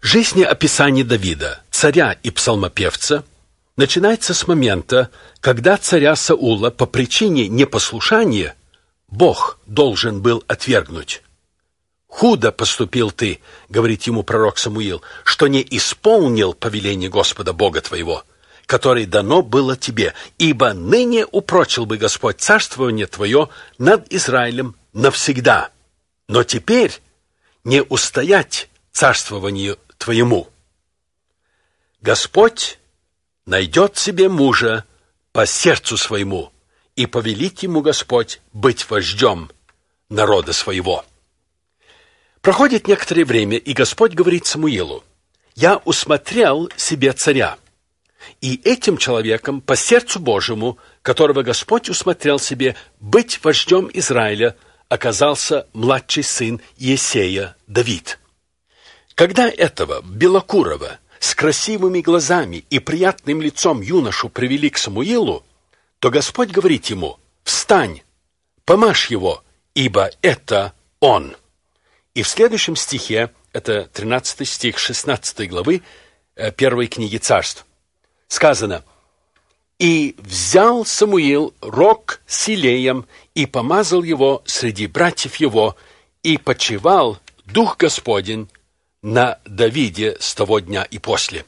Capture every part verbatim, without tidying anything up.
Жизнеописание Давида, царя и псалмопевца, начинается с момента, когда царя Саула по причине непослушания Бог должен был отвергнуть. «Худо поступил ты, — говорит ему пророк Самуил, — что не исполнил повеление Господа Бога твоего, которое дано было тебе, ибо ныне упрочил бы Господь царствование твое над Израилем навсегда, но теперь не устоять царствованию твоему. Господь найдет себе мужа по сердцу своему, и повелит ему Господь быть вождем народа своего». Проходит некоторое время, и Господь говорит Самуилу: «Я усмотрел себе царя». И этим человеком по сердцу Божьему, которого Господь усмотрел себе быть вождем Израиля, оказался младший сын Иессея Давид. Когда этого белокурого, с красивыми глазами и приятным лицом юношу привели к Самуилу, то Господь говорит ему: «Встань, помажь его, ибо это он». И в следующем стихе, это тринадцатый стих шестнадцатой главы первой книги Царств, сказано: «И взял Самуил рог с Илеем и помазал его среди братьев его, и почивал Дух Господень на Давиде с того дня и после».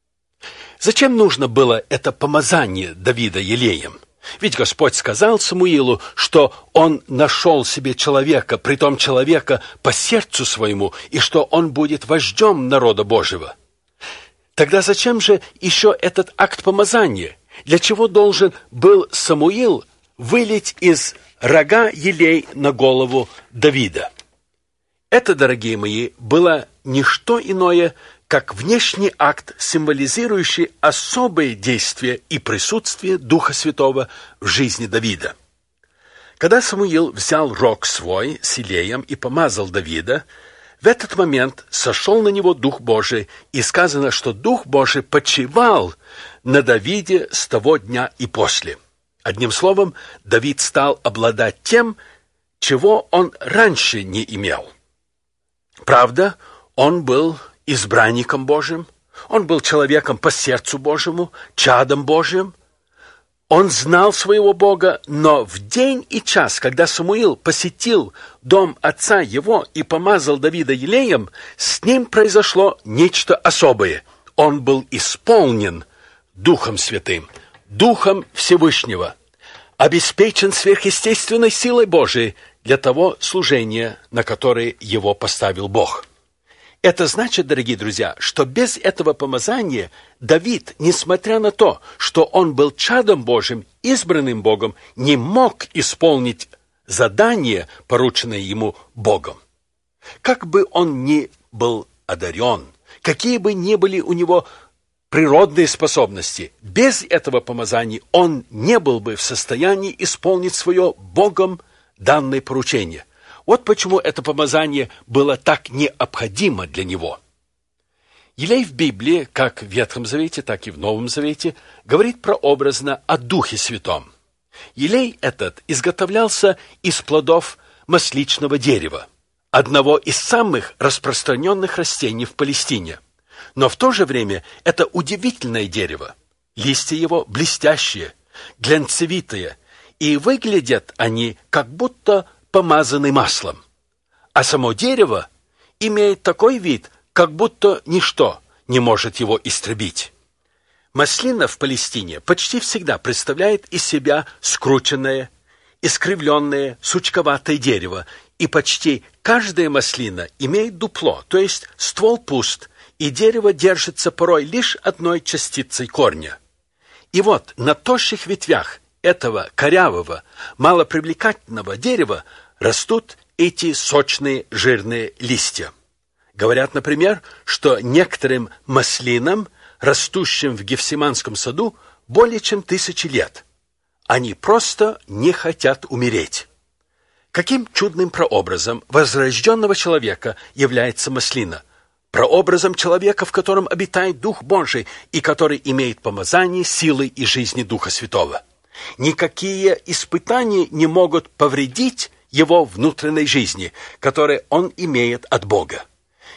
Зачем нужно было это помазание Давида елеем? Ведь Господь сказал Самуилу, что он нашел себе человека, притом человека по сердцу своему, и что он будет вождем народа Божьего. Тогда зачем же еще этот акт помазания? Для чего должен был Самуил вылить из рога елей на голову Давида? Это, дорогие мои, было не что иное, как внешний акт, символизирующий особое действие и присутствие Духа Святого в жизни Давида. Когда Самуил взял рог свой с Илеем и помазал Давида, в этот момент сошел на него Дух Божий, и сказано, что Дух Божий почивал на Давиде с того дня и после. Одним словом, Давид стал обладать тем, чего он раньше не имел. Правда, он был избранником Божьим, он был человеком по сердцу Божьему, чадом Божьим. Он знал своего Бога, но в день и час, когда Самуил посетил дом отца его и помазал Давида елеем, с ним произошло нечто особое. Он был исполнен Духом Святым, Духом Всевышнего, обеспечен сверхъестественной силой Божией для того служения, на которое его поставил Бог. Это значит, дорогие друзья, что без этого помазания Давид, несмотря на то, что он был чадом Божьим, избранным Богом, не мог исполнить задание, порученное ему Богом. Как бы он ни был одарен, какие бы ни были у него природные способности, без этого помазания он не был бы в состоянии исполнить свое Богом данное поручение. Вот почему это помазание было так необходимо для него. Елей в Библии, как в Ветхом Завете, так и в Новом Завете, говорит прообразно о Духе Святом. Елей этот изготовлялся из плодов масличного дерева, одного из самых распространенных растений в Палестине. Но в то же время это удивительное дерево. Листья его блестящие, глянцевитые, и выглядят они как будто помазаны маслом. А само дерево имеет такой вид, как будто ничто не может его истребить. Маслина в Палестине почти всегда представляет из себя скрученное, искривленное, сучковатое дерево, и почти каждая маслина имеет дупло, то есть ствол пуст, и дерево держится порой лишь одной частицей корня. И вот на тощих ветвях этого корявого, малопривлекательного дерева растут эти сочные жирные листья. Говорят, например, что некоторым маслинам, растущим в Гефсиманском саду, более чем тысячи лет. Они просто не хотят умереть. Каким чудным прообразом возрожденного человека является маслина? Прообразом человека, в котором обитает Дух Божий и который имеет помазание силы и жизни Духа Святого. Никакие испытания не могут повредить его внутренней жизни, которую он имеет от Бога.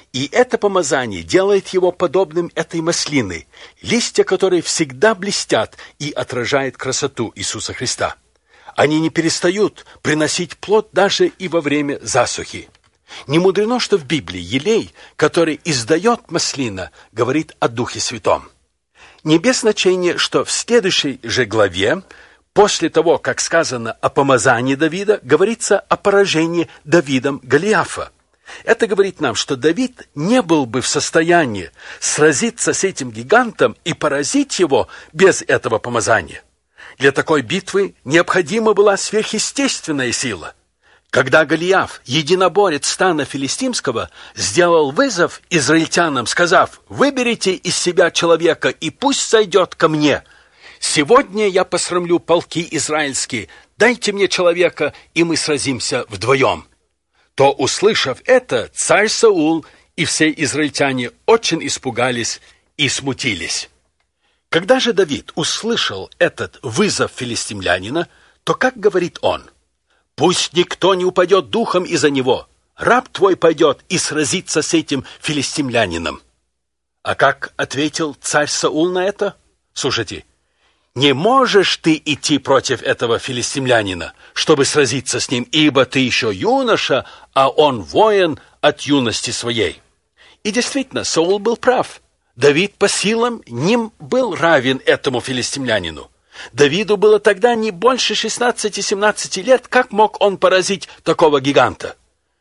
И это помазание делает его подобным этой маслины, листья которой всегда блестят и отражают красоту Иисуса Христа. Они не перестают приносить плод даже и во время засухи. Не мудрено, что в Библии елей, который издает маслина, говорит о Духе Святом. Не без значения, что в следующей же главе, после того, как сказано о помазании Давида, говорится о поражении Давидом Голиафа. Это говорит нам, что Давид не был бы в состоянии сразиться с этим гигантом и поразить его без этого помазания. Для такой битвы необходима была сверхъестественная сила. Когда Голиаф, единоборец стана филистимского, сделал вызов израильтянам, сказав: «Выберите из себя человека, и пусть сойдет ко мне. Сегодня я посрамлю полки израильские, дайте мне человека, и мы сразимся вдвоем», то, услышав это, царь Саул и все израильтяне очень испугались и смутились. Когда же Давид услышал этот вызов филистимлянина, то как говорит он? «Пусть никто не упадет духом из-за него. Раб твой пойдет и сразится с этим филистимлянином». А как ответил царь Саул на это? Слушайте, «Не можешь ты идти против этого филистимлянина, чтобы сразиться с ним, ибо ты еще юноша, а он воин от юности своей». И действительно, Саул был прав. Давид по силам не был равен этому филистимлянину. Давиду было тогда не больше шестнадцати-семнадцати лет, как мог он поразить такого гиганта?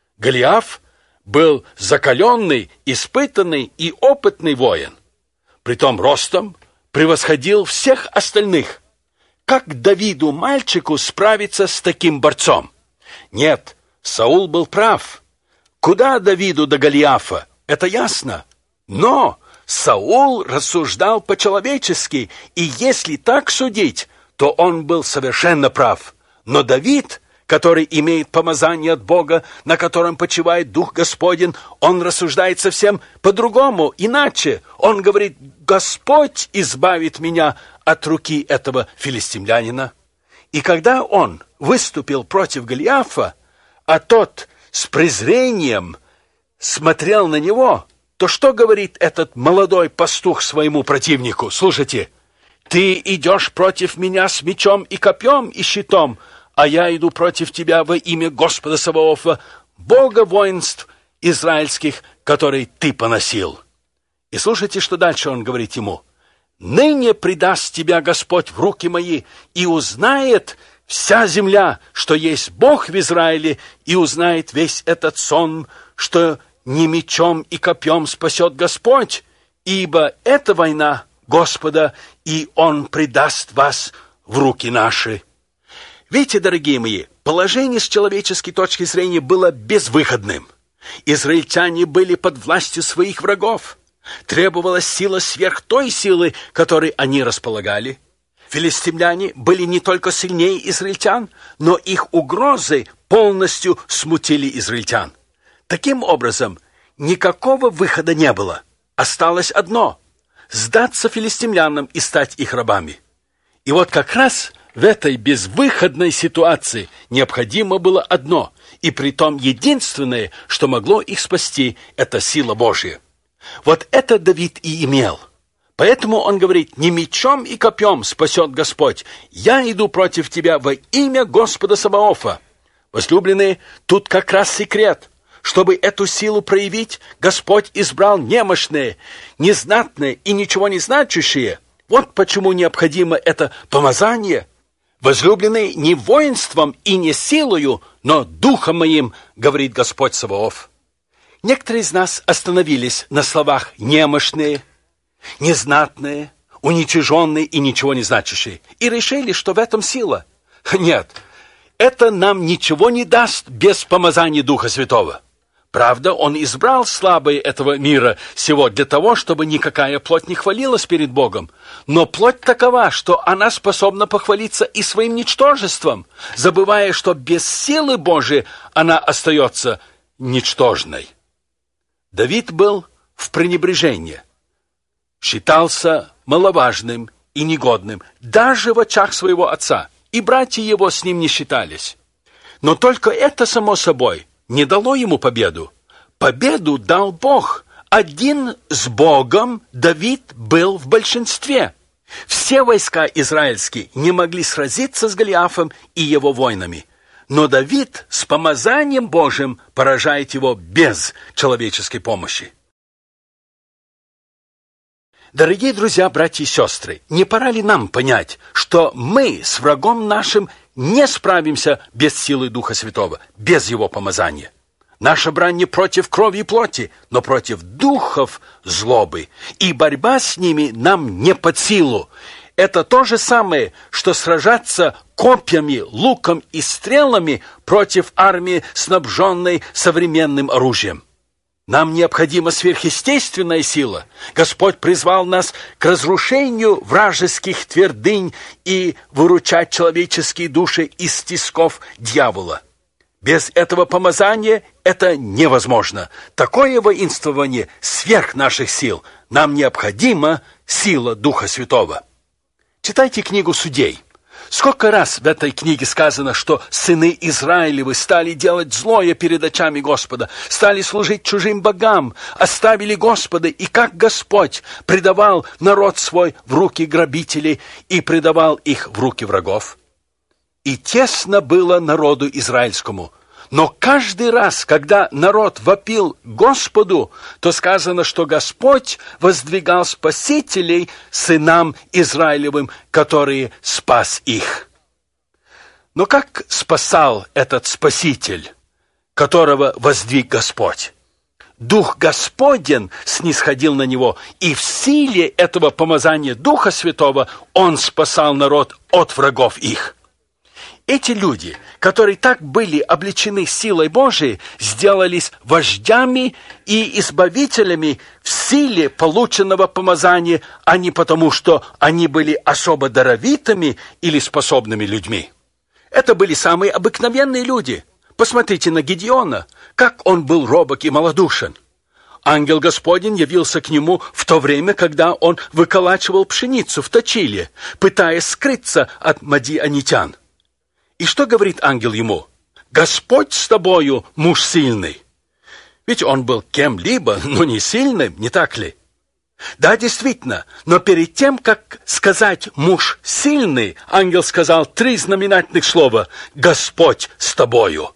Голиаф был закаленный, испытанный и опытный воин. Притом ростом превосходил всех остальных. Как Давиду, мальчику, справиться с таким борцом? Нет, Саул был прав. Куда Давиду до Голиафа? Это ясно. Но Саул рассуждал по-человечески, и если так судить, то он был совершенно прав. Но Давид, который имеет помазание от Бога, на котором почивает Дух Господень, он рассуждает совсем по-другому, иначе. Он говорит: «Господь избавит меня от руки этого филистимлянина». И когда он выступил против Голиафа, а тот с презрением смотрел на него, то что говорит этот молодой пастух своему противнику? Слушайте: «Ты идешь против меня с мечом и копьем и щитом, а я иду против тебя во имя Господа Саваофа, Бога воинств израильских, который ты поносил». И слушайте, что дальше он говорит ему: «Ныне предаст тебя Господь в руки мои, и узнает вся земля, что есть Бог в Израиле, и узнает весь этот сон, что не мечом и копьем спасет Господь, ибо это война Господа, и Он предаст вас в руки наши». Видите, дорогие мои, положение с человеческой точки зрения было безвыходным. Израильтяне были под властью своих врагов. Требовалась сила сверх той силы, которой они располагали. Филистимляне были не только сильнее израильтян, но их угрозы полностью смутили израильтян. Таким образом, никакого выхода не было. Осталось одно – сдаться филистимлянам и стать их рабами. И вот как раз в этой безвыходной ситуации необходимо было одно, и притом единственное, что могло их спасти – это сила Божья. Вот это Давид и имел. Поэтому он говорит: «Не мечом и копьем спасет Господь. Я иду против тебя во имя Господа Саваофа». Возлюбленные, тут как раз секрет. Чтобы эту силу проявить, Господь избрал немощные, незнатные и ничего не значащие. Вот почему необходимо это помазание. Возлюбленные, не воинством и не силою, но духом моим, говорит Господь Саваоф. Некоторые из нас остановились на словах «немощные», «незнатные», «уничиженные» и «ничего не значащие» и решили, что в этом сила. Нет, это нам ничего не даст без помазания Духа Святого. Правда, Он избрал слабые этого мира сего для того, чтобы никакая плоть не хвалилась перед Богом. Но плоть такова, что она способна похвалиться и своим ничтожеством, забывая, что без силы Божией она остается ничтожной. Давид был в пренебрежении, считался маловажным и негодным, даже в очах своего отца, и братья его с ним не считались. Но только это, само собой, не дало ему победу. Победу дал Бог, Один с Богом Давид был в большинстве. Все войска израильские не могли сразиться с Голиафом и его воинами. Но Давид с помазанием Божьим поражает его без человеческой помощи. Дорогие друзья, братья и сестры, не пора ли нам понять, что мы с врагом нашим не справимся без силы Духа Святого, без его помазания? Наша брань не против крови и плоти, но против духов злобы, и борьба с ними нам не под силу. Это то же самое, что сражаться копьями, луком и стрелами против армии, снабженной современным оружием. Нам необходима сверхъестественная сила. Господь призвал нас к разрушению вражеских твердынь и выручать человеческие души из тисков дьявола. Без этого помазания это невозможно. Такое воинствование сверх наших сил. Нам необходима сила Духа Святого. Читайте книгу Судей. Сколько раз в этой книге сказано, что сыны Израилевы стали делать злое перед очами Господа, стали служить чужим богам, оставили Господа, и как Господь предавал народ свой в руки грабителей и предавал их в руки врагов. И тесно было народу израильскому. Но каждый раз, когда народ вопил Господу, то сказано, что Господь воздвигал спасителей сынам Израилевым, которые спас их. Но как спасал этот спаситель, которого воздвиг Господь? Дух Господень снисходил на него, и в силе этого помазания Духа Святого он спасал народ от врагов их. Эти люди, которые так были облечены силой Божией, сделались вождями и избавителями в силе полученного помазания, а не потому, что они были особо даровитыми или способными людьми. Это были самые обыкновенные люди. Посмотрите на Гедеона, как он был робок и малодушен. Ангел Господень явился к нему в то время, когда он выколачивал пшеницу в точиле, пытаясь скрыться от мадианитян. И что говорит ангел ему? «Господь с тобою, муж сильный». Ведь он был кем-либо, но не сильным, не так ли? Да, действительно, но перед тем, как сказать «муж сильный», ангел сказал три знаменательных слова «Господь с тобою».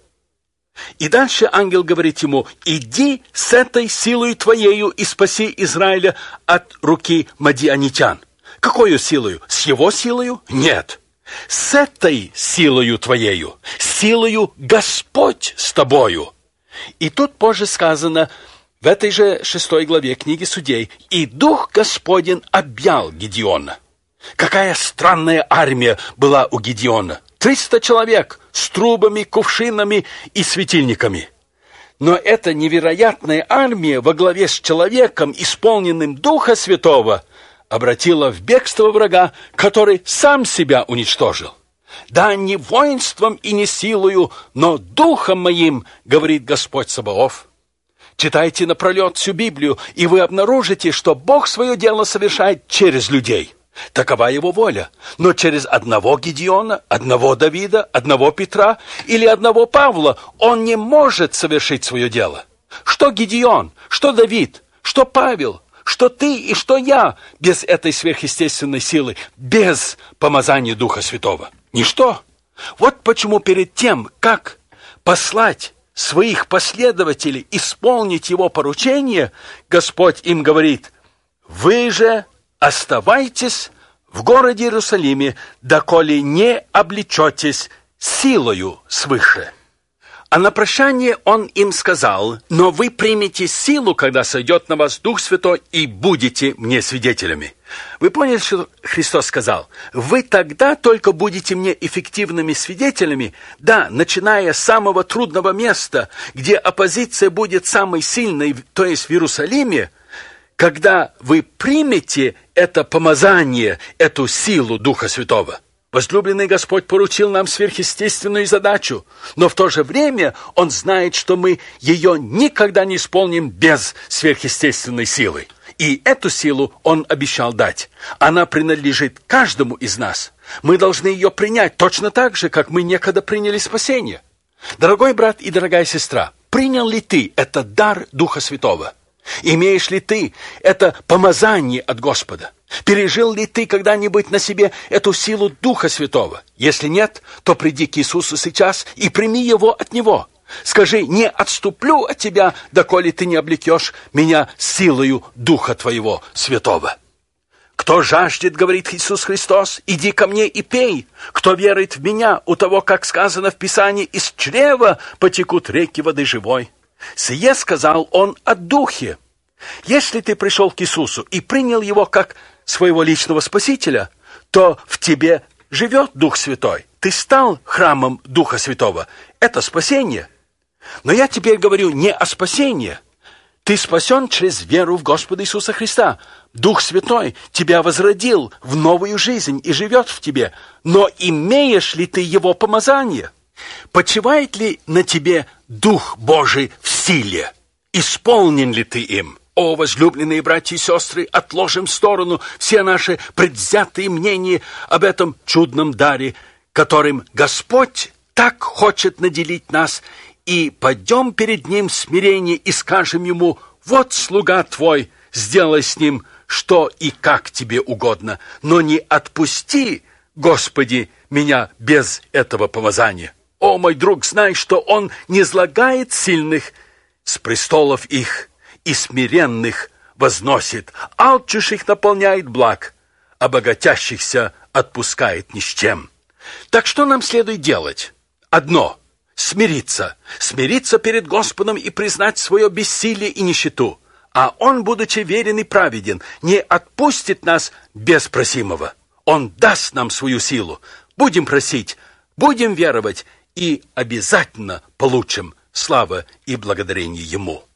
И дальше ангел говорит ему: «Иди с этой силой твоею и спаси Израиля от руки мадианитян». Какою силою? С его силою? Нет. С этой силою твоею, силою Господь с тобою. И тут позже сказано, в этой же шестой главе книги Судей, «И Дух Господень объял Гедеона». Какая странная армия была у Гедеона. Триста человек с трубами, кувшинами и светильниками. Но эта невероятная армия во главе с человеком, исполненным Духа Святого, обратила в бегство врага, который сам себя уничтожил. «Да не воинством и не силою, но духом моим, говорит Господь Саваоф». Читайте напролет всю Библию, и вы обнаружите, что Бог свое дело совершает через людей. Такова его воля. Но через одного Гедеона, одного Давида, одного Петра или одного Павла он не может совершить свое дело. Что Гедеон, что Давид, что Павел, что ты и что я без этой сверхъестественной силы, без помазания Духа Святого? Ничто. Вот почему перед тем, как послать своих последователей исполнить его поручение, Господь им говорит: «Вы же оставайтесь в городе Иерусалиме, доколе не облечетесь силою свыше». А на прощание он им сказал: «Но вы примете силу, когда сойдет на вас Дух Святой, и будете мне свидетелями». Вы поняли, что Христос сказал? Вы тогда только будете мне эффективными свидетелями, да, начиная с самого трудного места, где оппозиция будет самой сильной, то есть в Иерусалиме, когда вы примете это помазание, эту силу Духа Святого. Возлюбленный Господь поручил нам сверхъестественную задачу, но в то же время Он знает, что мы ее никогда не исполним без сверхъестественной силы. И эту силу Он обещал дать. Она принадлежит каждому из нас. Мы должны ее принять точно так же, как мы некогда приняли спасение. Дорогой брат и дорогая сестра, принял ли ты этот дар Духа Святого? Имеешь ли ты это помазание от Господа? Пережил ли ты когда-нибудь на себе эту силу Духа Святого? Если нет, то приди к Иисусу сейчас и прими его от Него. Скажи: не отступлю от тебя, доколе ты не облекешь меня силою Духа Твоего Святого. Кто жаждет, говорит Иисус Христос, иди ко мне и пей. Кто верует в меня, у того, как сказано в Писании, из чрева потекут реки воды живой. Сие сказал он о Духе. Если ты пришел к Иисусу и принял его как своего личного Спасителя, то в тебе живет Дух Святой. Ты стал храмом Духа Святого. Это спасение. Но я теперь говорю не о спасении. Ты спасен через веру в Господа Иисуса Христа. Дух Святой тебя возродил в новую жизнь и живет в тебе. Но имеешь ли ты его помазание? Почивает ли на тебе Дух Божий в силе? Исполнен ли ты им? О, возлюбленные братья и сестры, отложим в сторону все наши предвзятые мнения об этом чудном даре, которым Господь так хочет наделить нас, и пойдем перед Ним в смирении и скажем Ему: вот слуга Твой, сделай с ним что и как Тебе угодно, но не отпусти, Господи, меня без этого помазания. О, мой друг, знай, что Он низлагает сильных с престолов их, и смиренных возносит, алчущих наполняет благ, а богатящихся отпускает ни с чем. Так что нам следует делать? Одно — смириться. Смириться перед Господом и признать свое бессилие и нищету. А Он, будучи верен и праведен, не отпустит нас без просимого. Он даст нам свою силу. Будем просить, будем веровать и обязательно получим славу и благодарение Ему.